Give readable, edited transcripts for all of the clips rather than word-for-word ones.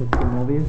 Mr. Mobius.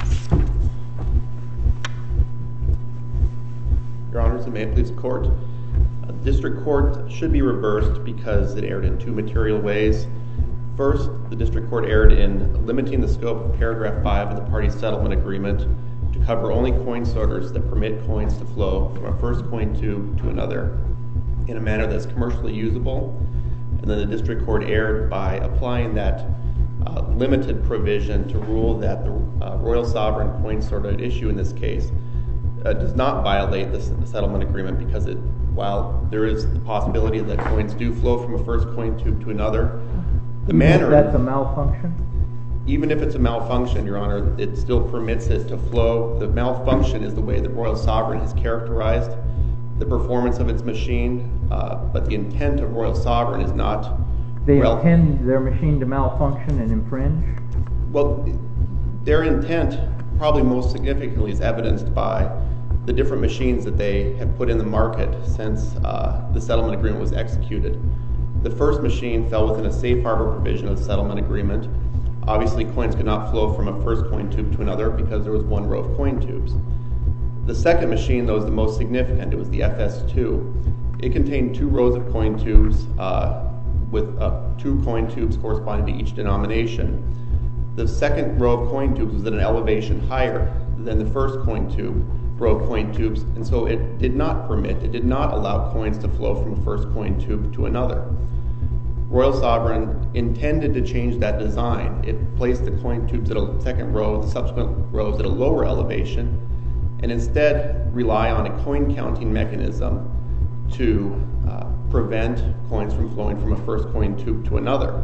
Your Honors, and may it please the Court. The District Court should be reversed because it erred in two material ways. First, the District Court erred in limiting the scope of paragraph 5 of the parties' settlement agreement to cover only coin sorters that permit coins to flow from a first coin tube to another in a manner that's commercially usable. And then the District Court erred by applying that limited provision to rule that the Royal Sovereign coin sorter at issue in this case does not violate the settlement agreement because while there is the possibility that coins do flow from a first coin tube to another, the manner... That's a malfunction? Even if it's a malfunction, Your Honor, it still permits it to flow. The malfunction is the way the Royal Sovereign has characterized the performance of its machine, but the intent of Royal Sovereign is not... They intend their machine to malfunction and infringe? Well, their intent, probably most significantly, is evidenced by the different machines that they have put in the market since the settlement agreement was executed. The first machine fell within a safe harbor provision of the settlement agreement. Obviously, coins could not flow from a first coin tube to another because there was one row of coin tubes. The second machine, though, was the most significant. It was the FS2. It contained two rows of coin tubes with two coin tubes corresponding to each denomination. The second row of coin tubes was at an elevation higher than the first row of coin tubes, and so it did not allow coins to flow from a first coin tube to another. Royal Sovereign intended to change that design. It placed the coin tubes at a second row, the subsequent rows at a lower elevation, and instead rely on a coin counting mechanism to prevent coins from flowing from a first coin tube to another.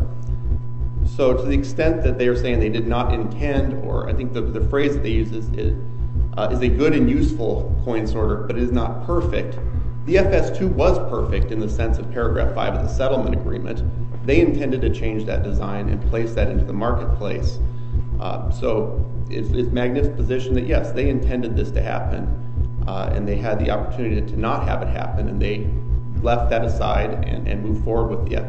So to the extent that they are saying they did not intend, or I think the phrase that they use is a good and useful coin sorter, but it is not perfect. The FS2 was perfect in the sense of paragraph 5 of the settlement agreement. They intended to change that design and place that into the marketplace. So it's Magnif's position that yes, they intended this to happen, and they had the opportunity to not have it happen, and they left that aside and moved forward with the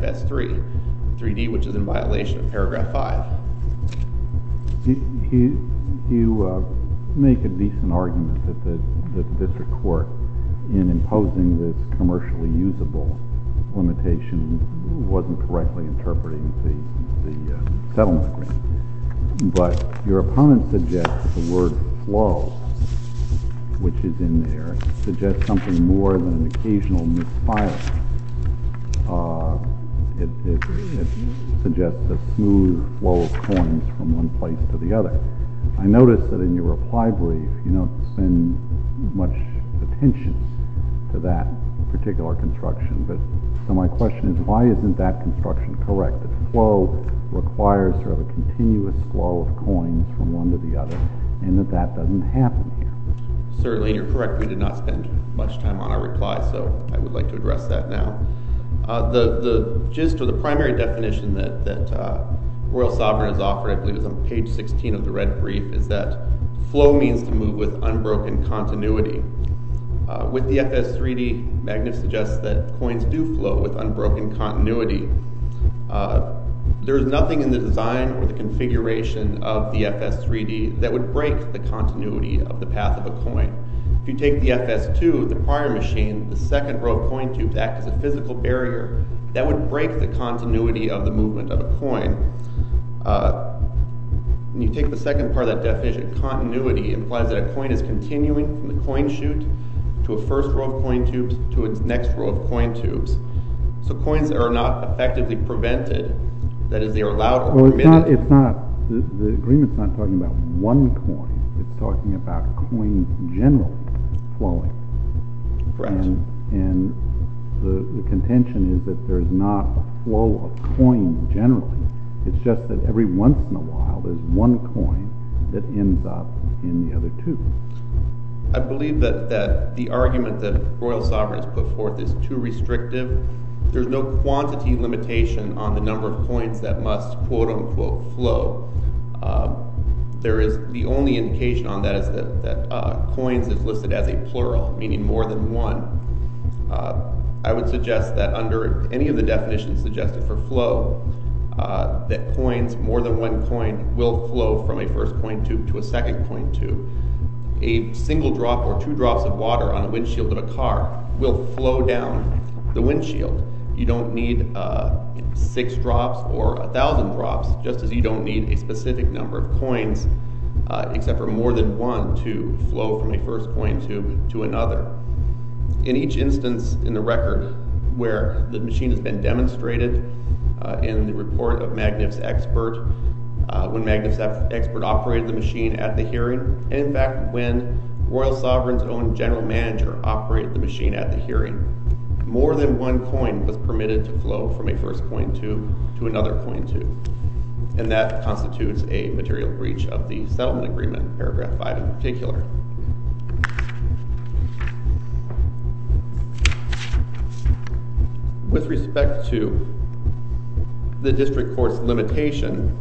FS3D, which is in violation of paragraph 5. You make a decent argument that the district court, in imposing this commercially usable limitation, wasn't correctly interpreting the settlement agreement. But your opponent suggests that the word flow, which is in there, suggests something more than an occasional misfiring. It suggests a smooth flow of coins from one place to the other. I noticed that in your reply brief, you don't spend much attention to that particular construction. So my question is, why isn't that construction correct? That flow requires sort of a continuous flow of coins from one to the other, and that doesn't happen here. Certainly, you're correct. We did not spend much time on our reply, so I would like to address that now. The gist or the primary definition that Royal Sovereign has offered, I believe is on page 16 of the red brief, is that flow means to move with unbroken continuity. With the FS3D, Magnif suggests that coins do flow with unbroken continuity. There is nothing in the design or the configuration of the FS3D that would break the continuity of the path of a coin. If you take the FS2, the prior machine, the second row of coin tubes act as a physical barrier that would break the continuity of the movement of a coin. When you take the second part of that definition, continuity implies that a coin is continuing from the coin chute to a first row of coin tubes to its next row of coin tubes. So coins are not effectively prevented. That is, they are allowed or permitted. It's not. The agreement's not talking about one coin. It's talking about coins generally flowing. Correct. And the contention is that there's not a flow of coins generally. It's just that every once in a while there's one coin that ends up in the other two. I believe that the argument that Royal Sovereign has put forth is too restrictive. There's no quantity limitation on the number of coins that must quote-unquote flow. There is the only indication on that is that coins is listed as a plural, meaning more than one. I would suggest that under any of the definitions suggested for flow, that coins, more than one coin, will flow from a first coin tube to a second coin tube. A single drop or 2 drops of water on a windshield of a car will flow down the windshield. You don't need 6 drops or 1,000 drops, just as you don't need a specific number of coins, except for more than one, to flow from a first coin tube to another. In each instance in the record where the machine has been demonstrated, in the report of Magnif's expert, when Magnif's expert operated the machine at the hearing, and in fact when Royal Sovereign's own general manager operated the machine at the hearing, more than one coin was permitted to flow from a first coin tube to another coin tube. And that constitutes a material breach of the settlement agreement, paragraph 5 in particular. With respect to the district court's limitation,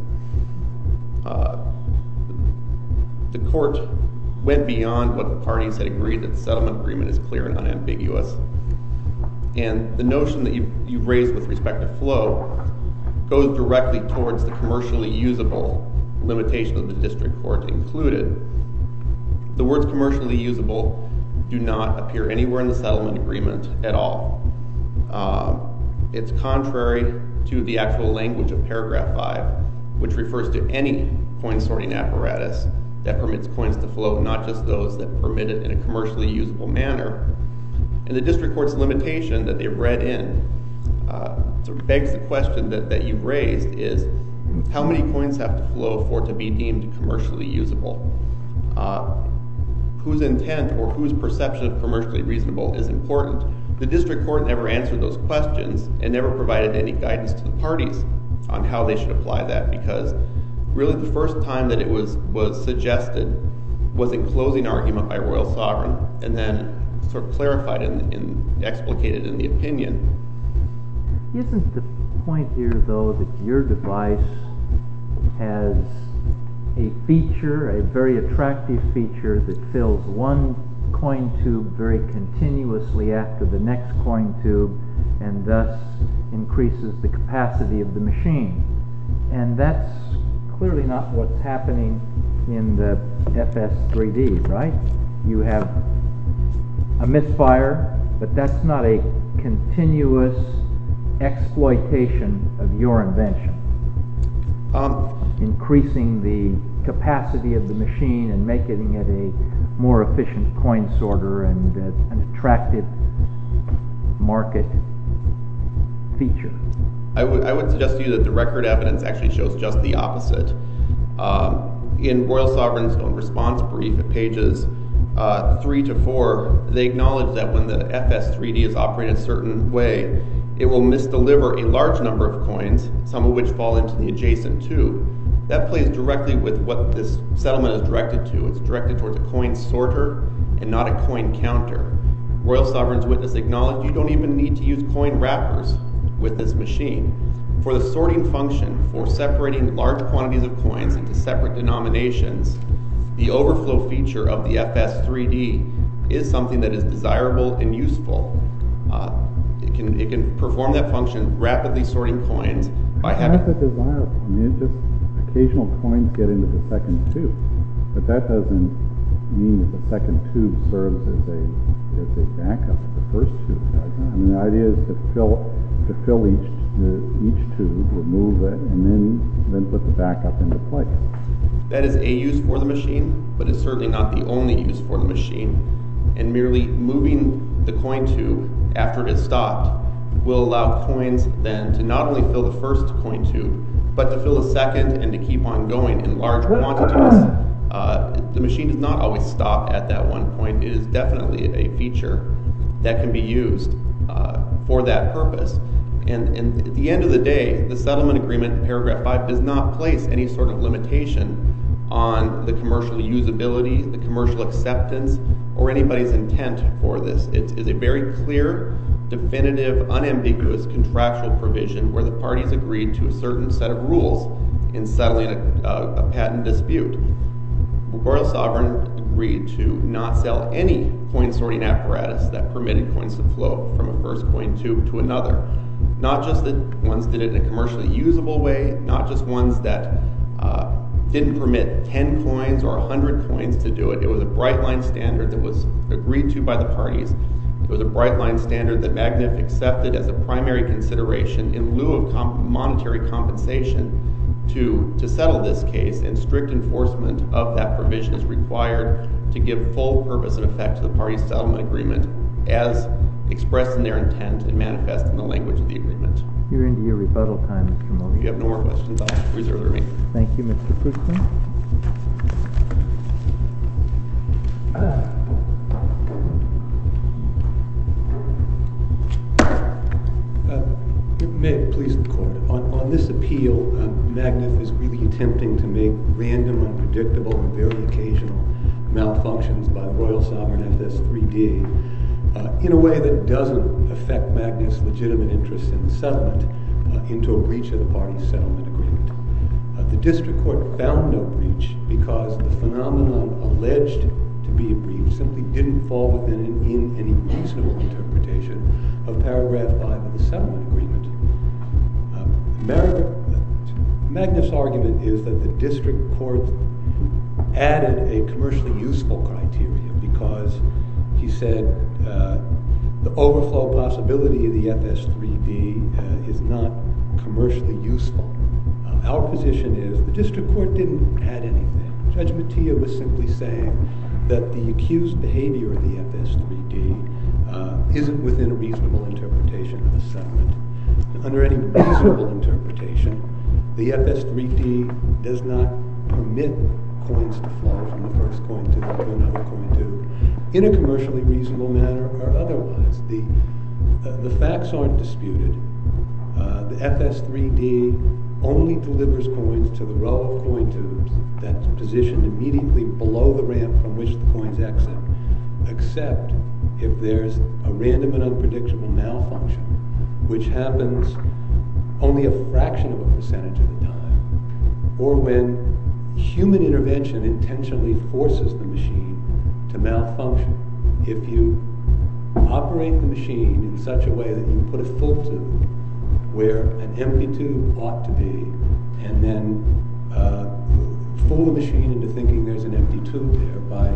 the court went beyond what the parties had agreed that the settlement agreement is clear and unambiguous. And the notion that you've raised with respect to flow goes directly towards the commercially usable limitation of the district court included. The words commercially usable do not appear anywhere in the settlement agreement at all. It's contrary to the actual language of paragraph 5, which refers to any coin sorting apparatus that permits coins to flow, not just those that permit it in a commercially usable manner. And the district court's limitation that they've read in sort of begs the question that you've raised is, how many coins have to flow for it to be deemed commercially usable? Whose intent or whose perception of commercially reasonable is important? The district court never answered those questions and never provided any guidance to the parties on how they should apply that, because really the first time that it was suggested was in closing argument by Royal Sovereign, and then sort of clarified and explicated in the opinion. Isn't the point here, though, that your device has a feature, a very attractive feature, that fills one coin tube very continuously after the next coin tube, and thus increases the capacity of the machine? And that's clearly not what's happening in the FS3D, right? You have a misfire, but that's not a continuous exploitation of your invention. Increasing the capacity of the machine and making it a more efficient coin sorter and an attractive market feature. I would suggest to you that the record evidence actually shows just the opposite. In Royal Sovereign's own response brief at pages 3 to 4, they acknowledge that when the FS3D is operated a certain way, it will misdeliver a large number of coins, some of which fall into the adjacent tube. That plays directly with what this settlement is directed to. It's directed towards a coin sorter and not a coin counter. Royal Sovereign's witness acknowledged you don't even need to use coin wrappers with this machine. For the sorting function, for separating large quantities of coins into separate denominations, the overflow feature of the FS3D is something that is desirable and useful. It can perform that function, rapidly sorting coins by having... That's a desirable. I mean, just occasional coins get into the second tube, but that doesn't mean that the second tube serves as a backup to the first tube, does it? I mean, the idea is to fill each tube, remove it, and then put the backup into place. That is a use for the machine, but it's certainly not the only use for the machine. And merely moving the coin tube after it is stopped will allow coins then to not only fill the first coin tube, but to fill the second and to keep on going in large quantities. The machine does not always stop at that one point. It is definitely a feature that can be used for that purpose. And at the end of the day, the settlement agreement, paragraph 5, does not place any sort of limitation on the commercial usability, the commercial acceptance, or anybody's intent for this. It is a very clear, definitive, unambiguous contractual provision where the parties agreed to a certain set of rules in settling a patent dispute. Royal Sovereign agreed to not sell any coin sorting apparatus that permitted coins to flow from a first coin tube to another. Not just that ones did it in a commercially usable way, not just ones that didn't permit 10 coins or 100 coins to do it. It was a bright line standard that was agreed to by the parties. It was a bright line standard that Magnif accepted as a primary consideration in lieu of monetary compensation to settle this case, and strict enforcement of that provision is required to give full purpose and effect to the parties' settlement agreement as expressed in their intent and manifest in the language of the agreement. You're into your rebuttal time, Mr. Modi. If you have no more questions, I'll reserve the remainder. Thank you, Mr. Fruchman. May it please the Court. On this appeal, Magnif is really attempting to make random, unpredictable, and very occasional malfunctions by the Royal Sovereign FS3D in a way that doesn't affect Magnif's legitimate interest in the settlement into a breach of the parties' settlement agreement. The District Court found no breach because the phenomenon alleged to be a breach simply didn't fall within any reasonable interpretation of paragraph 5 of the settlement agreement. Magnif's argument is that the District Court added a commercially useful criteria because he said the overflow possibility of the FS3D is not commercially useful. Our position is the District Court didn't add anything. Judge Mattia was simply saying that the accused behavior of the FS3D isn't within a reasonable interpretation of the settlement. Under any reasonable interpretation, the FS3D does not permit coins to flow from the first coin tube to another coin tube in a commercially reasonable manner or otherwise. The facts aren't disputed. The FS3D only delivers coins to the row of coin tubes that's positioned immediately below the ramp from which the coins exit, except if there's a random and unpredictable malfunction, which happens only a fraction of a percentage of the time, or when human intervention intentionally forces the machine to malfunction. If you operate the machine in such a way that you put a full tube where an empty tube ought to be, and then fool the machine into thinking there's an empty tube there by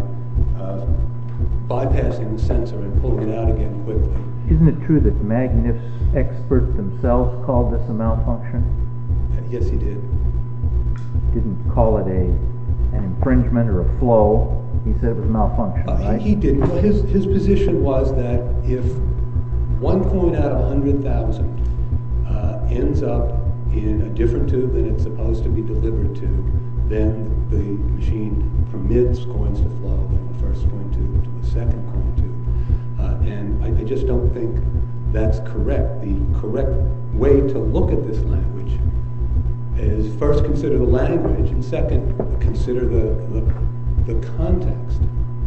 bypassing the sensor and pulling it out again quickly. Isn't it true that Magnif's experts themselves called this a malfunction? Yes, he did. Didn't call it an infringement or a flow. He said it was malfunction, right? He didn't. Well, his position was that if one coin out of 100,000 ends up in a different tube than it's supposed to be delivered to, then the machine permits coins to flow from the first coin tube to the second coin tube. And I just don't think that's correct. The correct way to look at this language is first consider the language, and second consider the context.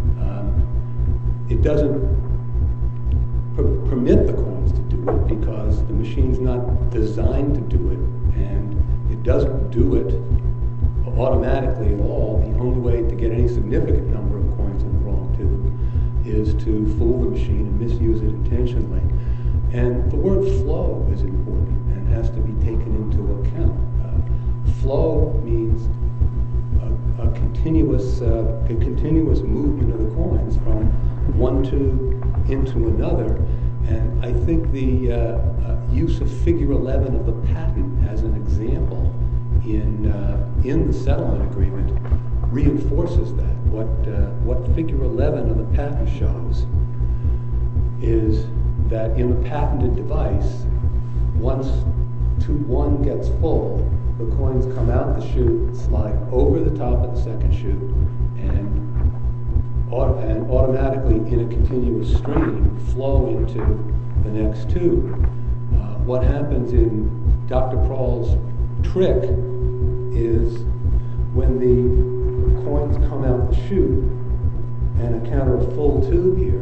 It doesn't permit the coins to do it because the machine's not designed to do it, and it doesn't do it automatically at all. The only way to get any significant number of coins in the wrong tube is to fool the machine and misuse it intentionally. And the word flow is important and has to be taken into account. Flow means a continuous movement of the coins from one tube into another. And I think the use of Figure 11 of the patent as an example in the settlement agreement reinforces that. What Figure 11 of the patent shows is that in a patented device, once tube 1 gets full, the coins come out the chute, slide over the top of the second chute, and automatically in a continuous stream flow into the next tube. What happens in Dr. Prahl's trick is when the coins come out the chute and encounter a full tube here,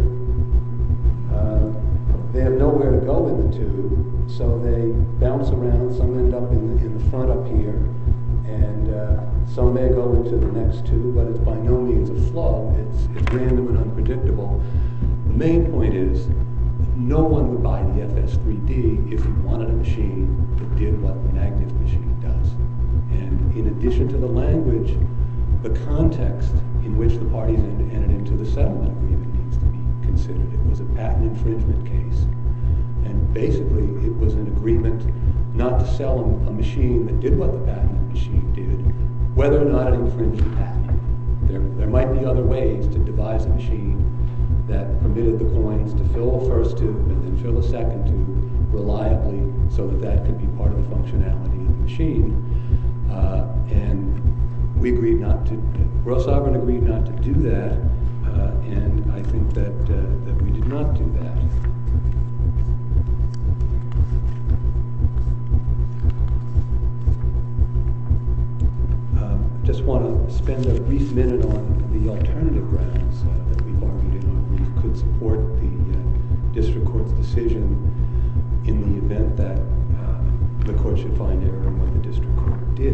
they have nowhere to go in the tube, so they bounce around. Some end up in the front up here, and some may go into the next tube, but it's by no means a flow. It's random and unpredictable. The main point is no one would buy the FS3D if you wanted a machine that did what the Magnif machine does. And in addition to the language, the context in which the parties entered into the settlement agreement needs to be considered. It was a patent infringement case. And basically, it was an agreement not to sell a machine that did what the patent machine did, whether or not it infringed the patent. There might be other ways to devise a machine that permitted the coins to fill a first tube and then fill a second tube reliably so that could be part of the functionality of the machine. And we agreed not to, Royal Sovereign agreed not to do that, and I think that we did not do that. Just want to spend a brief minute on the alternative grounds that we've argued in our brief could support the district court's decision in the event that the court should find error in what the district court did.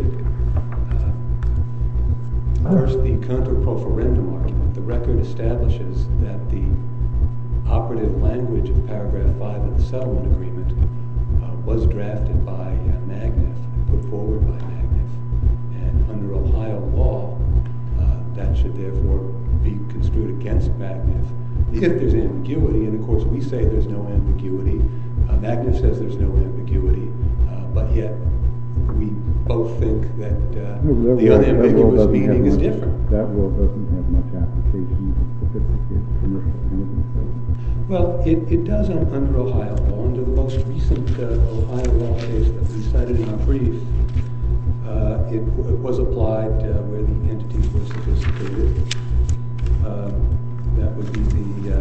First, the contra pro referendum argument. The record establishes that the operative language of paragraph 5 of the settlement agreement was drafted by Magnif, put forward by Magnif. Under Ohio law, that should therefore be construed against Magnif if there's ambiguity, and of course we say there's no ambiguity. Magnif says there's no ambiguity, but yet we both think that the unambiguous meaning is different. That rule doesn't have much application to sophisticated commercial entities. Well, it does under Ohio law. Under the most recent Ohio law case that we cited in our brief, it was applied where the entities were sophisticated. That would be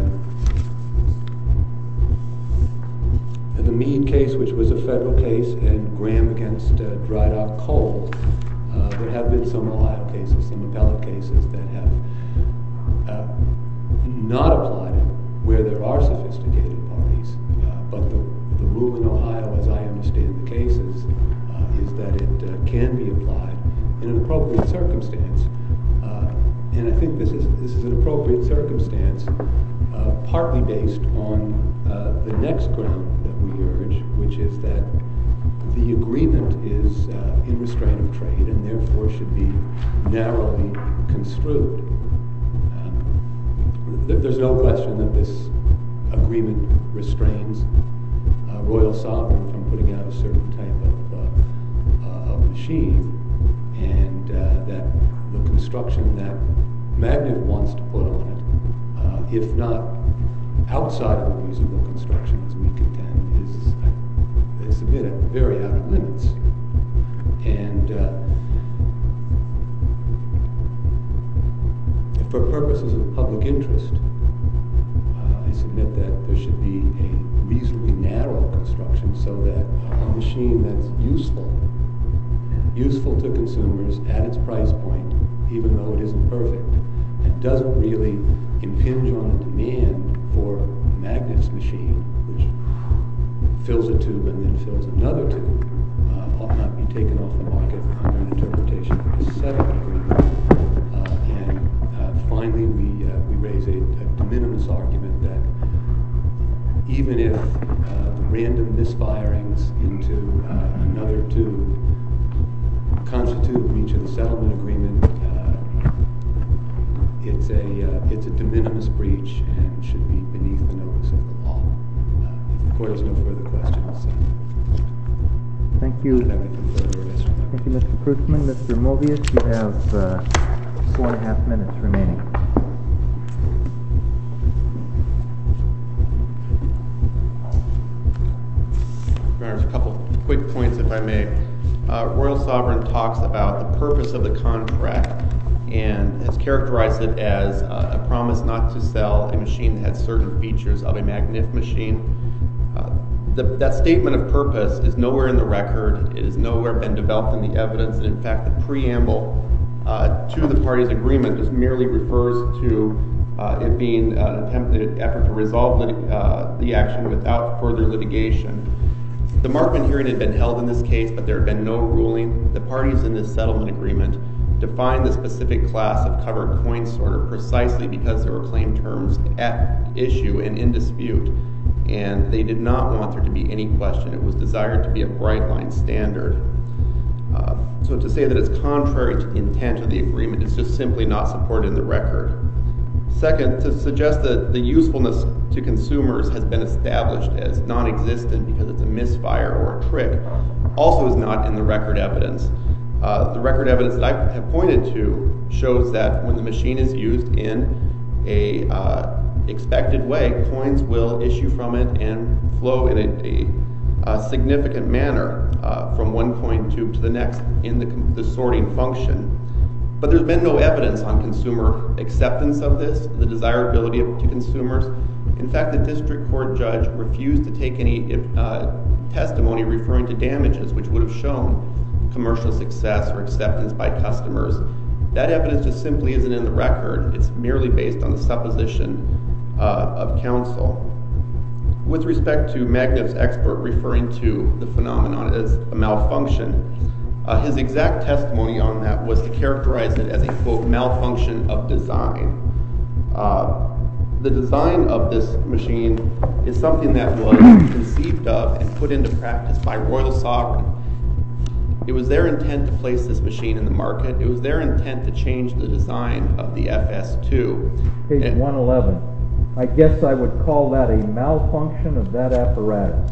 the Meade case, which was a federal case, and Graham against Dry Dock Coal. There have been some Ohio cases, some appellate cases that have not applied it where there are sophisticated parties. But the rule in Ohio, as I understand the cases, is that it can be applied in an appropriate circumstance. And I think this is an appropriate circumstance, partly based on the next ground that we urge, which is that the agreement is in restraint of trade and therefore should be narrowly construed. There's no question that this agreement restrains Royal Sovereign from putting out a certain type of machine, and that the construction that Magnif wants to put on it, if not outside of a reasonable construction, as we contend, is, they submit it, very out of limits. And for purposes of public interest, I submit that there should be a reasonably narrow construction so that a machine that's useful to consumers at its price point, even though it isn't perfect, and doesn't really impinge on the demand for Magnif's machine, which fills a tube and then fills another tube, ought not be taken off the market under an interpretation of the settlement agreement. And finally, we raise a de minimis argument that even if the random misfirings into another tube constitute a breach of the settlement agreement, it's a de minimis breach and should be beneath the notice of the law. If the court has no further questions, thank you. I don't have anything further to ask. Thank you, Mr. Krugman. Mr. Movius, you have 4.5 minutes remaining. There's a couple quick points, if I may. Royal Sovereign talks about the purpose of the contract and has characterized it as a promise not to sell a machine that had certain features of a Magnif machine. That statement of purpose is nowhere in the record. It has nowhere been developed in the evidence. And in fact, the preamble to the parties' agreement just merely refers to it being an attempted effort to resolve the action without further litigation. The Markman hearing had been held in this case, but there had been no ruling. The parties in this settlement agreement defined the specific class of covered coin sorter precisely because there were claim terms at issue and in dispute. and they did not want there to be any question. It was desired to be a bright line standard. So to say that it's contrary to the intent of the agreement is just simply not supported in the record. Second, to suggest that the usefulness to consumers has been established as non-existent because it's a misfire or a trick also is not in the record evidence. The record evidence that I have pointed to shows that when the machine is used in a expected way, coins will issue from it and flow in a significant manner from one coin tube to the next in the sorting function. But there's been no evidence on consumer acceptance of this, the desirability to consumers. In fact, the district court judge refused to take any testimony referring to damages, which would have shown commercial success or acceptance by customers. That evidence just simply isn't in the record. It's merely based on the supposition of counsel. With respect to Magnif's expert referring to the phenomenon as a malfunction, his exact testimony on that was to characterize it as a, quote, malfunction of design. The design of this machine is something that was conceived of and put into practice by Royal Sovereign. It was their intent to place this machine in the market. It was their intent to change the design of the FS2. Page 111. I guess I would call that a malfunction of that apparatus.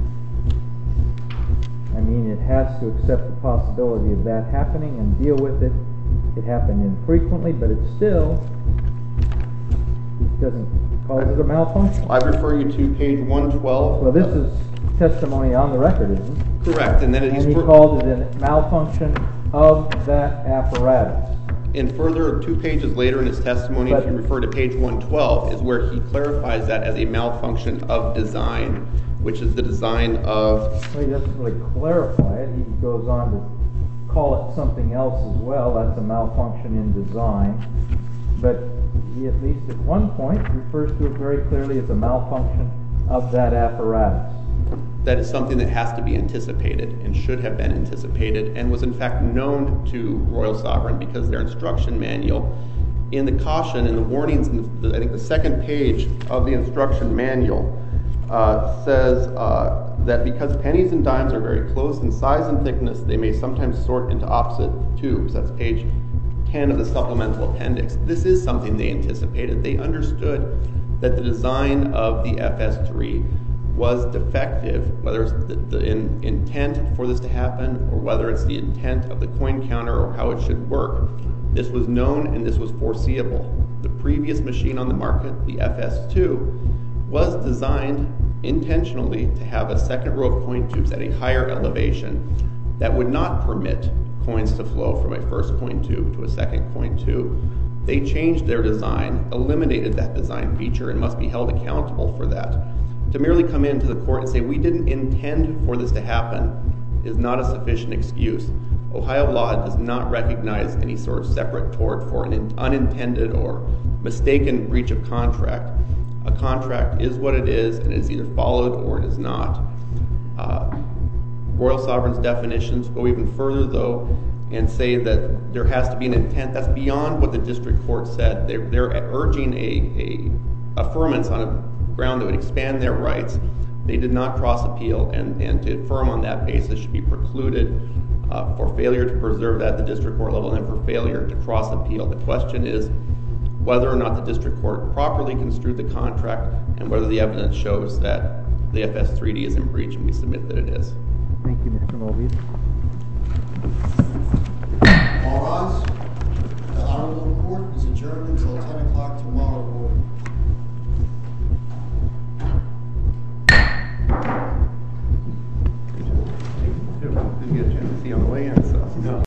I mean, it has to accept the possibility of that happening and deal with it. It happened infrequently, but it still doesn't call it a malfunction. I refer you to page 112. Well, this is testimony on the record, isn't it? Correct. And then he called it a malfunction of that apparatus. And further, 2 pages later in his testimony, if you refer to page 112, is where he clarifies that as a malfunction of design, which is the design of... Well, he doesn't really clarify it. He goes on to call it something else as well. That's a malfunction in design. But he, at least at one point, refers to it very clearly as a malfunction of that apparatus. That is something that has to be anticipated and should have been anticipated and was in fact known to Royal Sovereign because their instruction manual in the caution and the warnings in I think the second page of the instruction manual says that because pennies and dimes are very close in size and thickness, they may sometimes sort into opposite tubes. That's page 10 of the supplemental appendix. This is something they anticipated. They understood that the design of the FS3 was defective, whether it's the intent for this to happen or whether it's the intent of the coin counter or how it should work. This was known and this was foreseeable. The previous machine on the market, the FS2, was designed intentionally to have a second row of coin tubes at a higher elevation that would not permit coins to flow from a first coin tube to a second coin tube. They changed their design, eliminated that design feature, and must be held accountable for that. To merely come into the court and say, we didn't intend for this to happen, is not a sufficient excuse. Ohio law does not recognize any sort of separate tort for an unintended or mistaken breach of contract. A contract is what it is, and it is either followed or it is not. Royal Sovereign's definitions go even further, though, and say that there has to be an intent. That's beyond what the district court said. They're urging a affirmance on a ground that would expand their rights. They did not cross appeal, and to affirm on that basis should be precluded for failure to preserve that at the district court level and for failure to cross appeal. The question is whether or not the district court properly construed the contract and whether the evidence shows that the FS3D is in breach, and we submit that it is. Thank you, Mr. Mulvey. All rise.